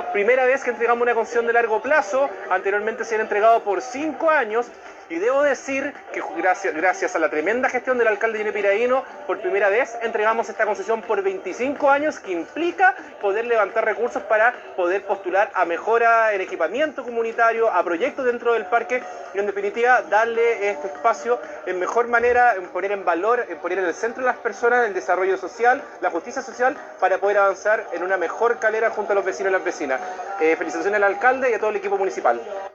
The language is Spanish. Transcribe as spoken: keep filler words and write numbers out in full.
primera vez que entregamos una concesión de largo plazo, anteriormente se había entregado por cinco años, y debo decir que gracias, gracias a la tremenda gestión del alcalde Gene Piraino, por primera vez entregamos esta concesión por veinticinco años, que implica poder levantar recursos para poder postular a mejora en equipamiento comunitario, a proyectos dentro del parque, y en definitiva darle este espacio en mejor manera, en poner en valor, en poner en el centro de las personas el desarrollo social, la justicia social, para poder avanzar en una mejor calera junto a los vecinos y las vecinas. Eh, felicitaciones al alcalde y a todo el equipo municipal.